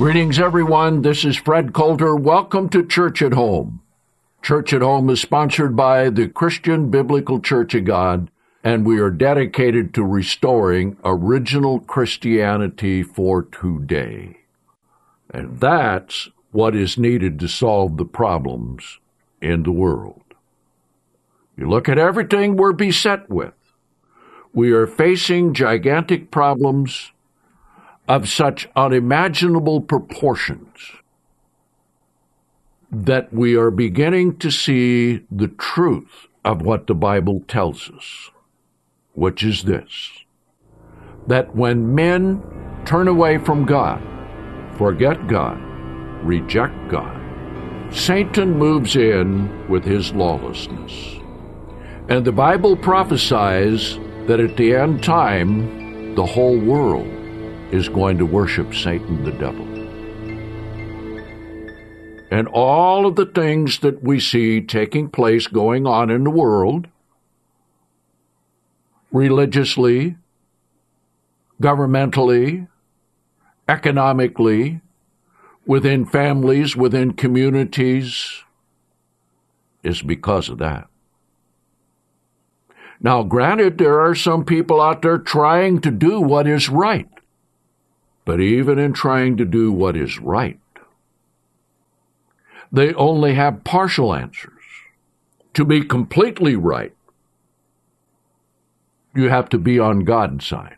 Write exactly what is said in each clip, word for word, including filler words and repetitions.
Greetings, everyone. This is Fred Coulter. Welcome to Church at Home. Church at Home is sponsored by the Christian Biblical Church of God, and we are dedicated to restoring original Christianity for today. And that's what is needed to solve the problems in the world. You look at everything we're beset with. We are facing gigantic problems of such unimaginable proportions that we are beginning to see the truth of what the Bible tells us, which is this, that when men turn away from God, forget God, reject God, Satan moves in with his lawlessness. And the Bible prophesies that at the end time, the whole world is going to worship Satan the devil. And all of the things that we see taking place, going on in the world, religiously, governmentally, economically, within families, within communities, is because of that. Now, granted, there are some people out there trying to do what is right. But even in trying to do what is right, they only have partial answers. To be completely right, you have to be on God's side.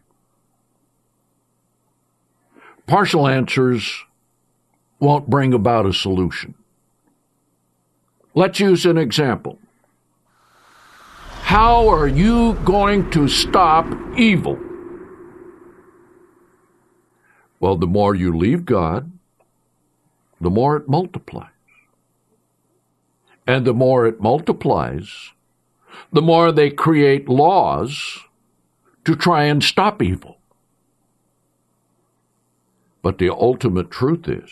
Partial answers won't bring about a solution. Let's use an example. How are you going to stop evil? Well, the more you leave God, the more it multiplies. And the more it multiplies, the more they create laws to try and stop evil. But the ultimate truth is,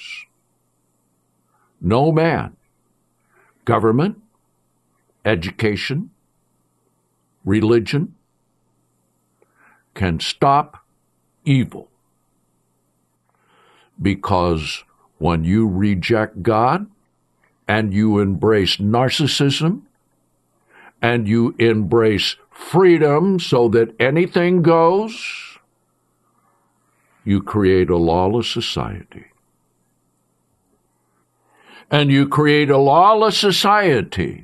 no man, government, education, religion, can stop evil. Because when you reject God and you embrace narcissism and you embrace freedom so that anything goes, you create a lawless society. And you create a lawless society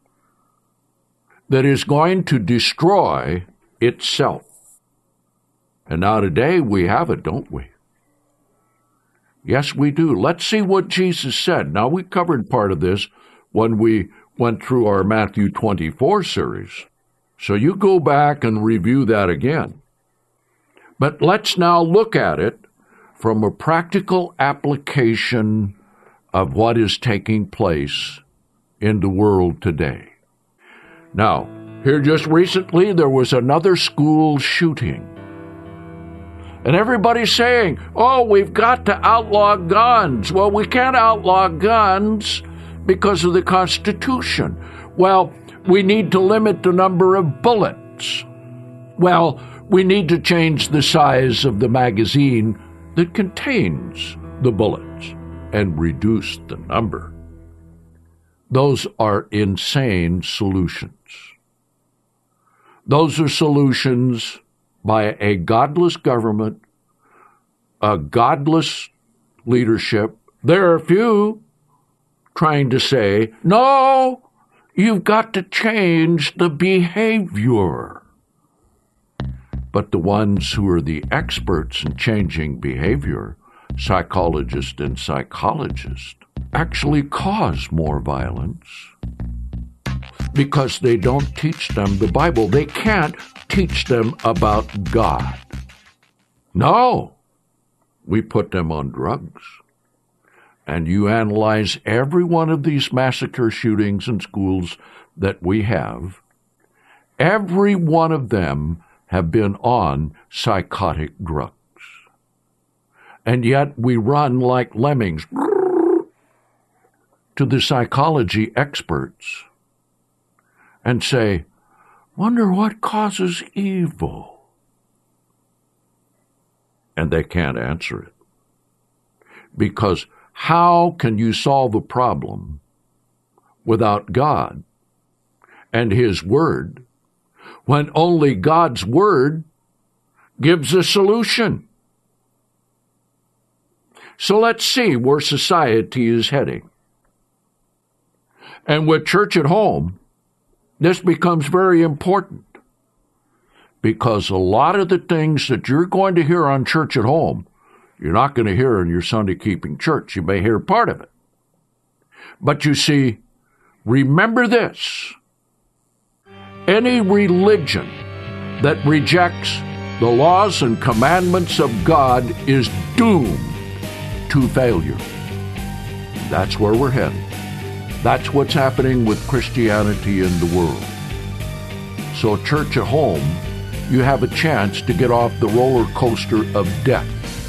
that is going to destroy itself. And now today we have it, don't we? Yes, we do. Let's see what Jesus said. Now, we covered part of this when we went through our Matthew twenty-four series. So you go back and review that again. But let's now look at it from a practical application of what is taking place in the world today. Now, here just recently, there was another school shooting. And everybody's saying, oh, we've got to outlaw guns. Well, we can't outlaw guns because of the Constitution. Well, we need to limit the number of bullets. Well, we need to change the size of the magazine that contains the bullets and reduce the number. Those are insane solutions. Those are solutions by a godless government, a godless leadership. There are a few trying to say, no, you've got to change the behavior. But the ones who are the experts in changing behavior, psychologists and psychologists, actually cause more violence because they don't teach them the Bible. They can't teach them about God. No, we put them on drugs. And you analyze every one of these massacre shootings in schools that we have, every one of them have been on psychotic drugs. And yet we run like lemmings to the psychology experts and say, wonder what causes evil. And they can't answer it. Because how can you solve a problem without God and His Word when only God's Word gives a solution? So let's see where society is heading. And with Church at Home, this becomes very important, because a lot of the things that you're going to hear on Church at Home, you're not going to hear in your Sunday-keeping church. You may hear part of it. But you see, remember this: any religion that rejects the laws and commandments of God is doomed to failure. That's where we're headed. That's what's happening with Christianity in the world. So, Church at Home, you have a chance to get off the roller coaster of death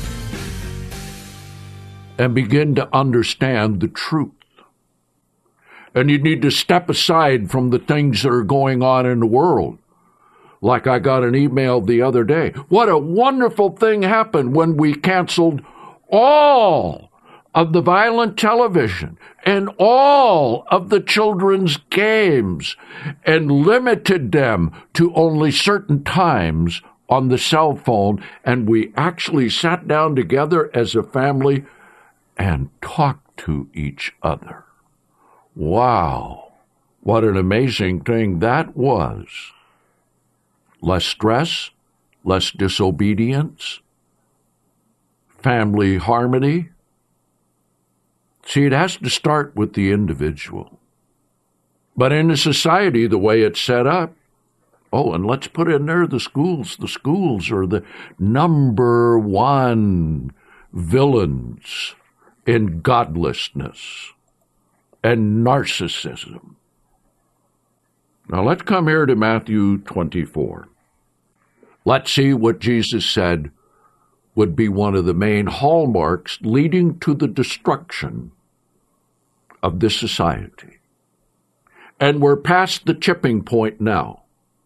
and begin to understand the truth. And you need to step aside from the things that are going on in the world. Like I got an email the other day. What a wonderful thing happened when we canceled all of the violent television and all of the children's games and limited them to only certain times on the cell phone. And we actually sat down together as a family and talked to each other. Wow, what an amazing thing that was. Less stress, less disobedience, family harmony. See, it has to start with the individual. But in a society, the way it's set up, oh, and let's put in there the schools. The schools are the number one villains in godlessness and narcissism. Now let's come here to Matthew twenty-four. Let's see what Jesus said would be one of the main hallmarks leading to the destruction of this society. And we're past the tipping point now.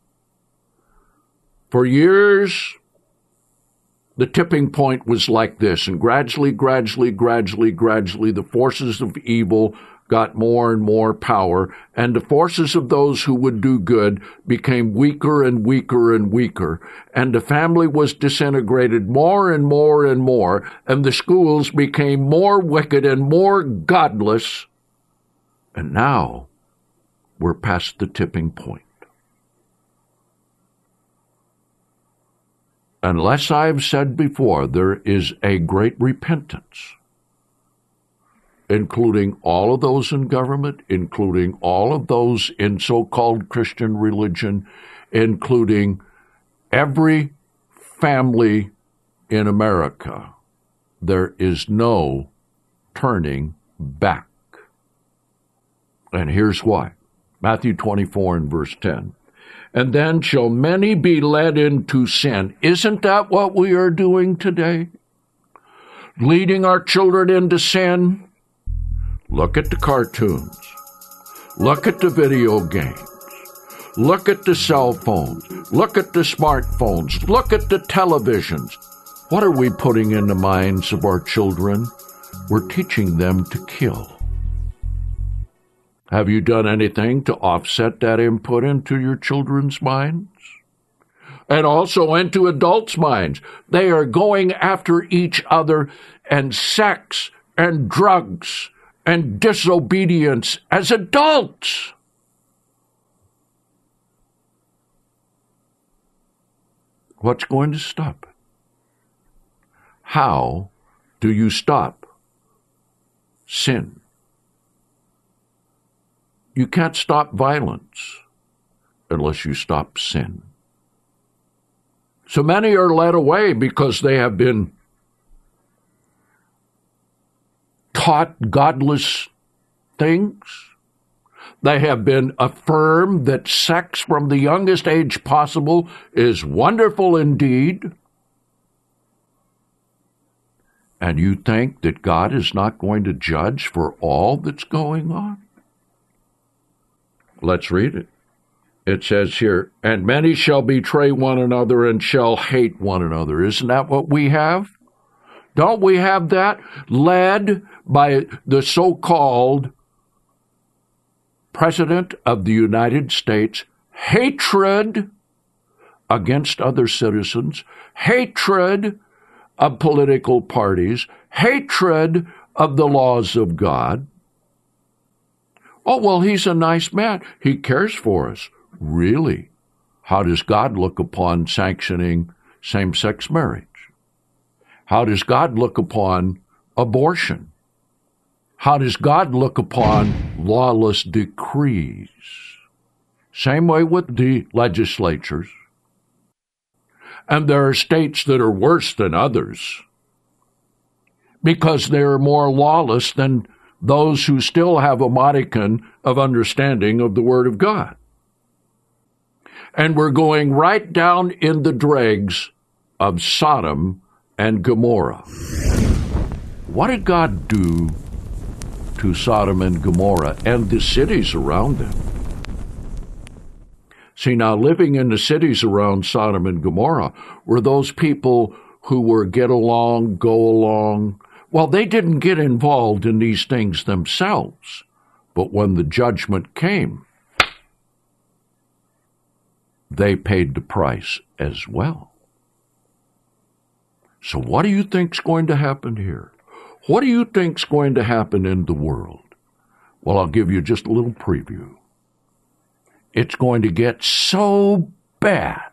For years, the tipping point was like this, and gradually, gradually, gradually, gradually, the forces of evil got more and more power, and the forces of those who would do good became weaker and weaker and weaker, and the family was disintegrated more and more and more, and the schools became more wicked and more godless, and now we're past the tipping point. Unless I've said before, there is a great repentance, including all of those in government, including all of those in so-called Christian religion, including every family in America. There is no turning back. And here's why. Matthew twenty-four and verse ten. And then shall many be led into sin. Isn't that what we are doing today? Leading our children into sin? Look at the cartoons. Look at the video games. Look at the cell phones. Look at the smartphones. Look at the televisions. What are we putting in the minds of our children? We're teaching them to kill. Have you done anything to offset that input into your children's minds? And also into adults' minds. They are going after each other, and sex and drugs and disobedience as adults. What's going to stop it? How do you stop sin? You can't stop violence unless you stop sin. So many are led away because they have been taught godless things. They have been affirmed that sex from the youngest age possible is wonderful indeed. And you think that God is not going to judge for all that's going on? Let's read it. It says here, and many shall betray one another and shall hate one another. Isn't that what we have? Don't we have that? Led by the so-called President of the United States, hatred against other citizens, hatred of political parties, hatred of the laws of God. Oh, well, he's a nice man. He cares for us. Really? How does God look upon sanctioning same-sex marriage? How does God look upon abortion? How does God look upon lawless decrees? Same way with the legislatures. And there are states that are worse than others because they are more lawless than those who still have a modicum of understanding of the Word of God. And we're going right down in the dregs of Sodom and Gomorrah. What did God do to Sodom and Gomorrah and the cities around them? See, now, living in the cities around Sodom and Gomorrah were those people who were get along, go along. Well, they didn't get involved in these things themselves. But when the judgment came, they paid the price as well. So what do you think's going to happen here? What do you think's going to happen in the world? Well, I'll give you just a little preview. It's going to get so bad,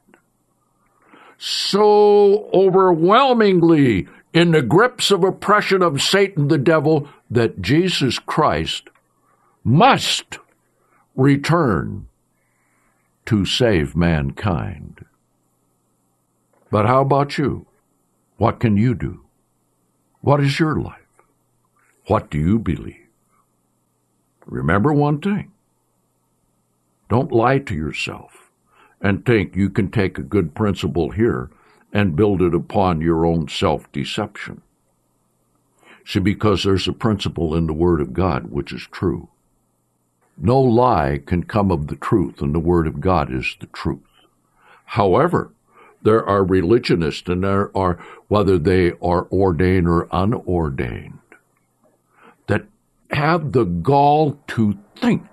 so overwhelmingly in the grips of oppression of Satan the devil, that Jesus Christ must return to save mankind. But how about you? What can you do? What is your life? What do you believe? Remember one thing. Don't lie to yourself and think you can take a good principle here and build it upon your own self-deception. See, because there's a principle in the Word of God which is true. No lie can come of the truth, and the Word of God is the truth. However, there are religionists, and there are, whether they are ordained or unordained, that have the gall to think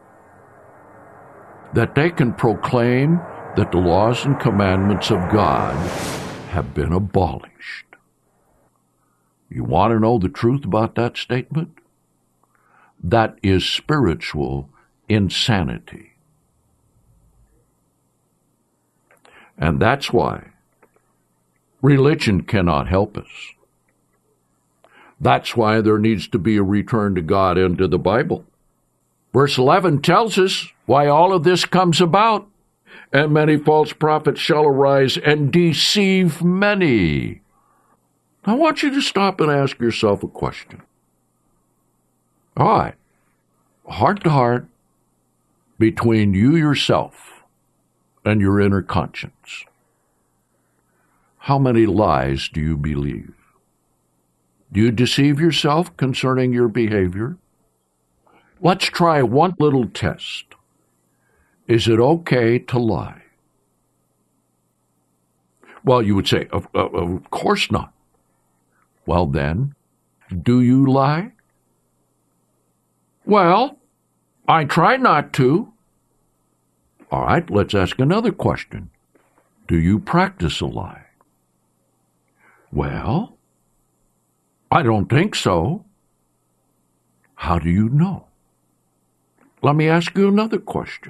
that they can proclaim that the laws and commandments of God have been abolished. You want to know the truth about that statement? That is spiritual insanity. And that's why religion cannot help us. That's why there needs to be a return to God and to the Bible. Verse eleven tells us why all of this comes about. And many false prophets shall arise and deceive many. I want you to stop and ask yourself a question. All right, heart to heart, between you yourself and your inner conscience, how many lies do you believe? Do you deceive yourself concerning your behavior? Let's try one little test. Is it okay to lie? Well, you would say, of, of, of course not. Well then, do you lie? Well, I try not to. All right, let's ask another question. Do you practice a lie? Well, I don't think so. How do you know? Let me ask you another question.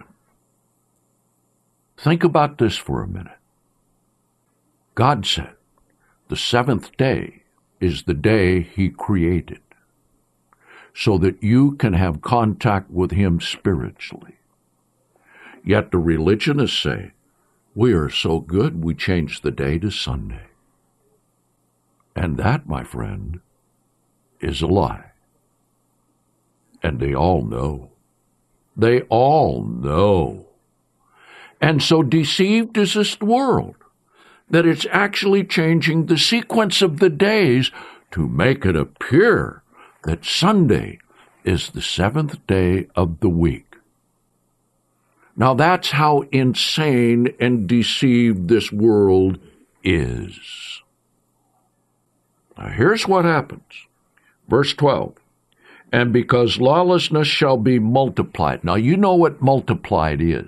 Think about this for a minute. God said, the seventh day is the day He created, so that you can have contact with Him spiritually. Yet the religionists say, we are so good we changed the day to Sunday. And that, my friend, is a lie. And they all know. They all know. And so deceived is this world, that it's actually changing the sequence of the days to make it appear that Sunday is the seventh day of the week. Now that's how insane and deceived this world is. Now here's what happens. Verse twelve. And because lawlessness shall be multiplied. Now you know what multiplied is.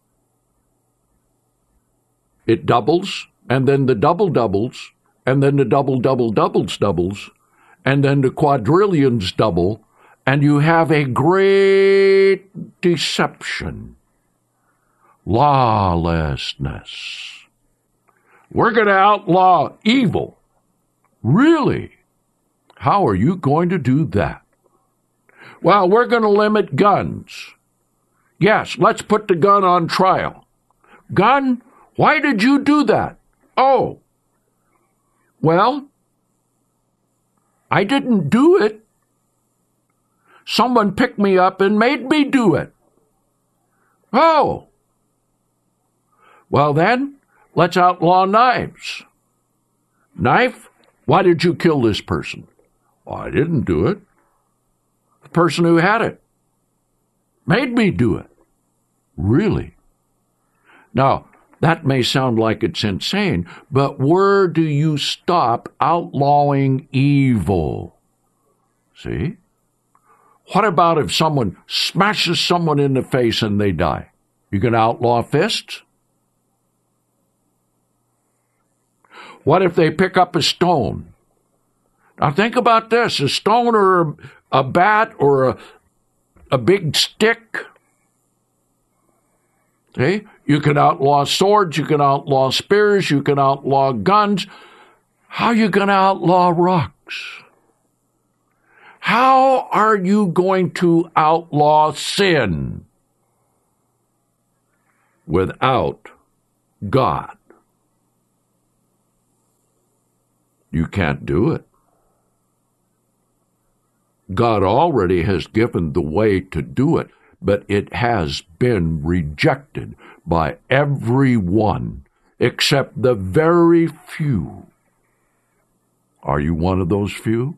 It doubles, and then the double doubles, and then the double double doubles doubles, and then the quadrillions double, and you have a great deception. Lawlessness. We're going to outlaw evil. Really? How are you going to do that? Well, we're going to limit guns. Yes, let's put the gun on trial. Gun? Why did you do that? Oh, well, I didn't do it. Someone picked me up and made me do it. Oh, well then, let's outlaw knives. Knife? Why did you kill this person? Well, I didn't do it. The person who had it made me do it. Really? Now, that may sound like it's insane, but where do you stop outlawing evil? See? What about if someone smashes someone in the face and they die? You going to outlaw fists? What if they pick up a stone? Now think about this, a stone or a, a bat or a, a big stick. See? You can outlaw swords, you can outlaw spears, you can outlaw guns. How are you going to outlaw rocks? How are you going to outlaw sin without God? You can't do it. God already has given the way to do it, but it has been rejected by everyone except the very few. Are you one of those few?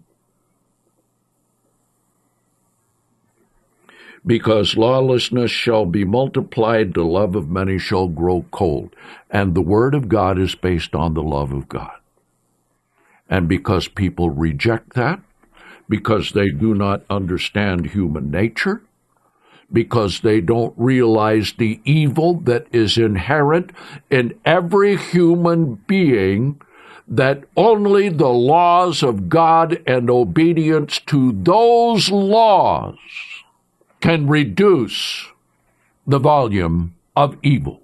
Because lawlessness shall be multiplied, the love of many shall grow cold. And the Word of God is based on the love of God. And because people reject that, because they do not understand human nature, because they don't realize the evil that is inherent in every human being, that only the laws of God and obedience to those laws can reduce the volume of evil.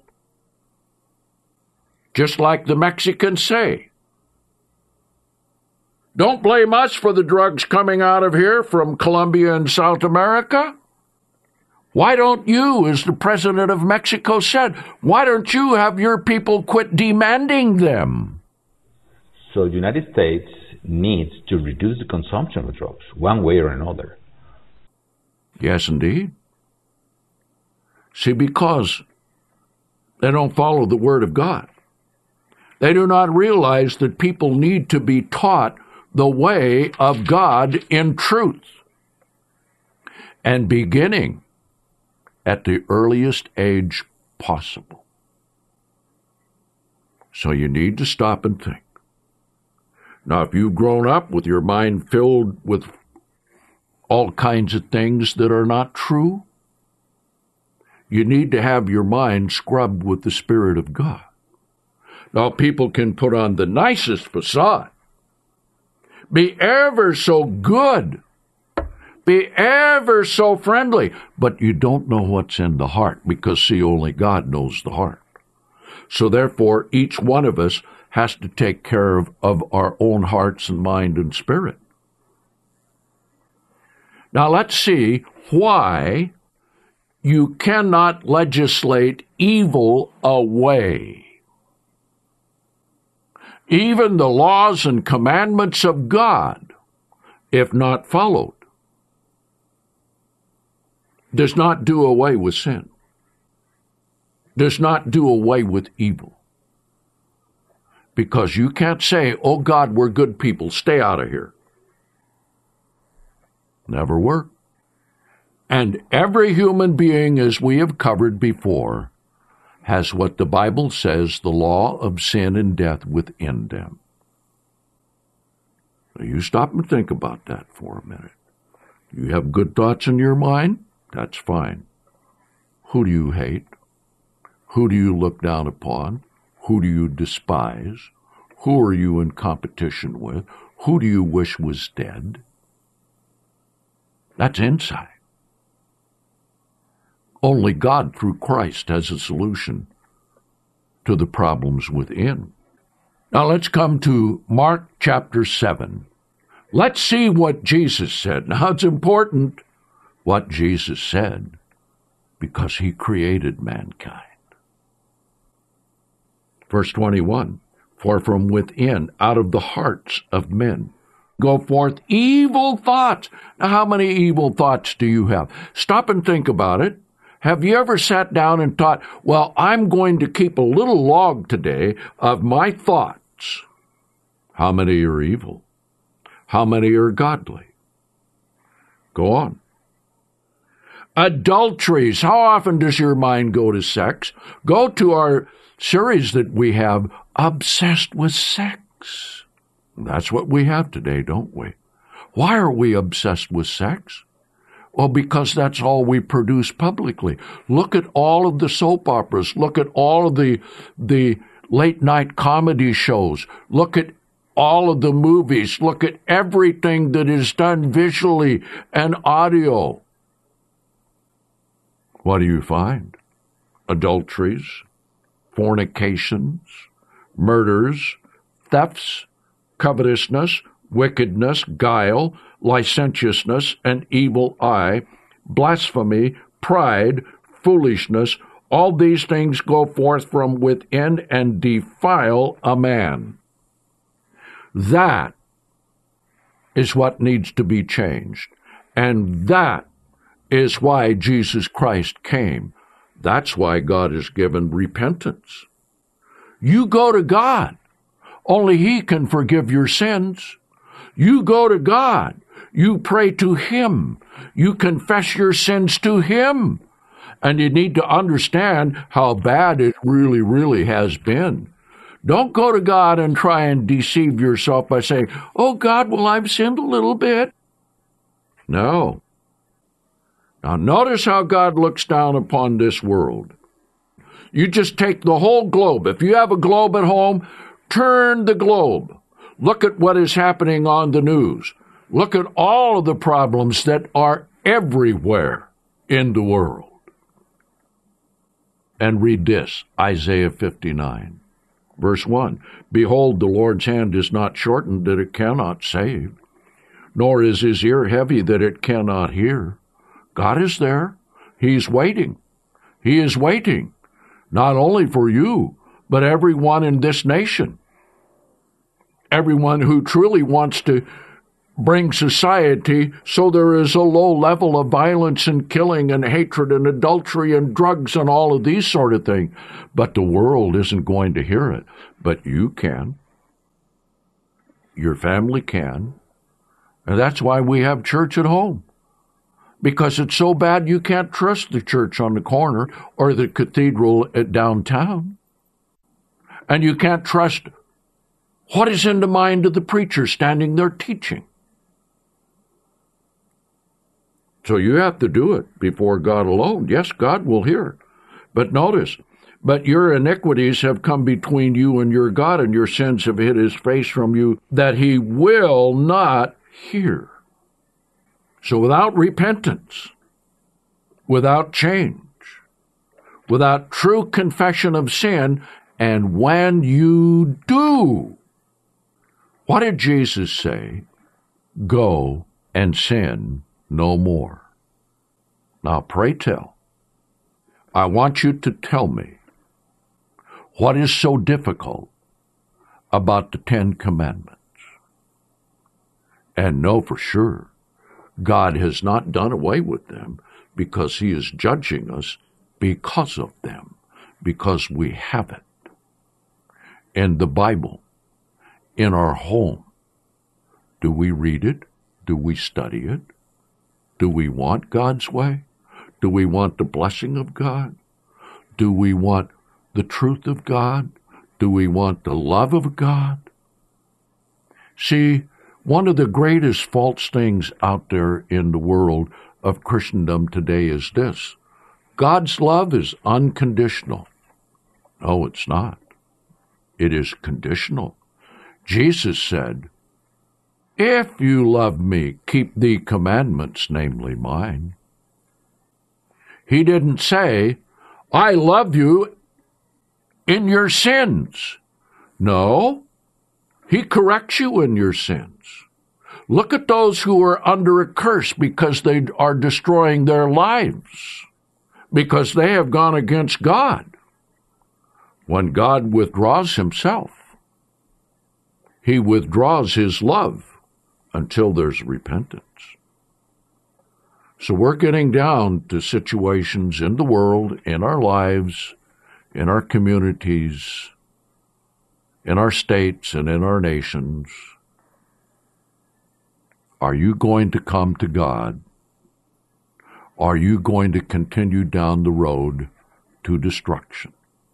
Just like the Mexicans say, don't blame us for the drugs coming out of here from Colombia and South America. Why don't you, as the president of Mexico said, why don't you have your people quit demanding them? So the United States needs to reduce the consumption of drugs, one way or another. Yes, indeed. See, because they don't follow the Word of God. They do not realize that people need to be taught the way of God in truth. And beginning at the earliest age possible. So you need to stop and think. Now, if you've grown up with your mind filled with all kinds of things that are not true, you need to have your mind scrubbed with the Spirit of God. Now, people can put on the nicest facade, be ever so good, be ever so friendly, but you don't know what's in the heart, because, see, only God knows the heart. So therefore, each one of us has to take care of, of our own hearts and mind and spirit. Now let's see why you cannot legislate evil away. Even the laws and commandments of God, if not followed, does not do away with sin, does not do away with evil. Because you can't say, oh God, we're good people, stay out of here. Never work. And every human being, as we have covered before, has what the Bible says, the law of sin and death within them. Now you stop and think about that for a minute. You have good thoughts in your mind? That's fine. Who do you hate? Who do you look down upon? Who do you despise? Who are you in competition with? Who do you wish was dead? That's insight. Only God through Christ has a solution to the problems within. Now let's come to Mark chapter seven. Let's see what Jesus said. Now it's important what Jesus said because he created mankind. Verse twenty-one, for from within, out of the hearts of men, go forth evil thoughts. Now how many evil thoughts do you have? Stop and think about it. Have you ever sat down and thought, well, I'm going to keep a little log today of my thoughts? How many are evil? How many are godly? Go on. Adulteries. How often does your mind go to sex? Go to our series that we have, Obsessed with Sex. That's what we have today, don't we? Why are we obsessed with sex? Well, because that's all we produce publicly. Look at all of the soap operas. Look at all of the, the late-night comedy shows. Look at all of the movies. Look at everything that is done visually and audio. What do you find? Adulteries, fornications, murders, thefts, covetousness, wickedness, guile, licentiousness, an evil eye, blasphemy, pride, foolishness. All these things go forth from within and defile a man. That is what needs to be changed. And that is why Jesus Christ came. That's why God has given repentance. You go to God. Only He can forgive your sins. You go to God. You pray to Him. You confess your sins to Him. And you need to understand how bad it really, really has been. Don't go to God and try and deceive yourself by saying, oh, God, well, I've sinned a little bit. No. Now, notice how God looks down upon this world. You just take the whole globe. If you have a globe at home, turn the globe. Look at what is happening on the news. Look at all of the problems that are everywhere in the world. And read this, Isaiah fifty-nine, verse one. Behold, the Lord's hand is not shortened that it cannot save, nor is his ear heavy that it cannot hear. God is there. He's waiting. He is waiting, not only for you, but everyone in this nation. Everyone who truly wants to bring society so there is a low level of violence and killing and hatred and adultery and drugs and all of these sort of things. But the world isn't going to hear it. But you can. Your family can. And that's why we have church at home. Because it's so bad you can't trust the church on the corner or the cathedral at downtown. And you can't trust what is in the mind of the preacher standing there teaching. So you have to do it before God alone. Yes, God will hear. But notice, but your iniquities have come between you and your God, and your sins have hid his face from you, that he will not hear. So without repentance, without change, without true confession of sin, and when you do, what did Jesus say? Go and sin no more. Now pray tell, I want you to tell me what is so difficult about the Ten Commandments. And know for sure, God has not done away with them because he is judging us because of them, because we have it. In the Bible, in our home, do we read it? Do we study it? Do we want God's way? Do we want the blessing of God? Do we want the truth of God? Do we want the love of God? See, One of the greatest false things out there in the world of Christendom today is this: God's love is unconditional. No, it's not. It is conditional. Jesus said, "If you love me, keep the commandments, namely mine." He didn't say, "I love you in your sins." No, he corrects you in your sins. Look at those who are under a curse because they are destroying their lives, because they have gone against God. When God withdraws himself, he withdraws his love until there's repentance. So we're getting down to situations in the world, in our lives, in our communities, in our states, and in our nations. Are you going to come to God? Are you going to continue down the road to destruction?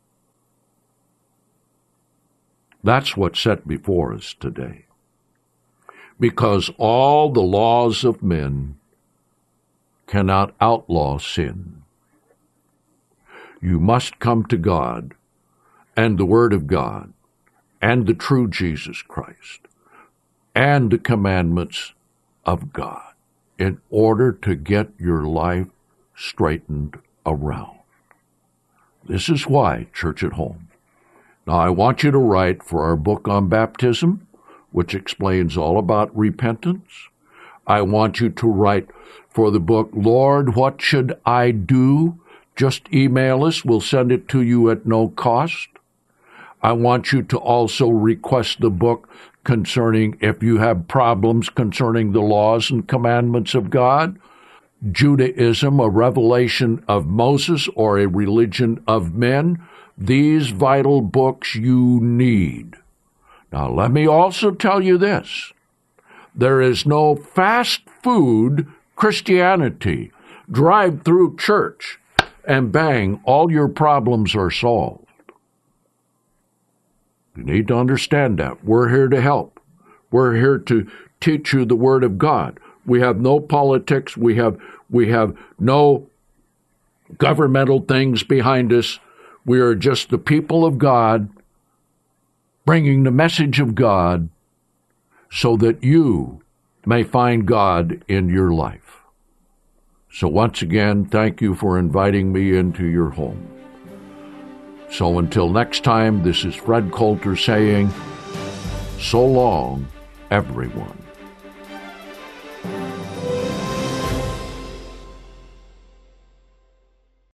That's what's set before us today. Because all the laws of men cannot outlaw sin. You must come to God and the Word of God and the true Jesus Christ and the commandments of God in order to get your life straightened around. This is why, Church at Home. Now, I want you to write for our book on baptism, which explains all about repentance. I want you to write for the book, Lord, What Should I Do? Just email us. We'll send it to you at no cost. I want you to also request the book concerning, if you have problems concerning the laws and commandments of God, Judaism, a revelation of Moses, or a religion of men. These vital books you need. Now, let me also tell you this. There is no fast food Christianity. Drive-through church, and bang, all your problems are solved. You need to understand that. We're here to help. We're here to teach you the Word of God. We have no politics. We have, we have no governmental things behind us. We are just the people of God bringing the message of God so that you may find God in your life. So once again, thank you for inviting me into your home. So until next time, this is Fred Coulter saying, so long, everyone.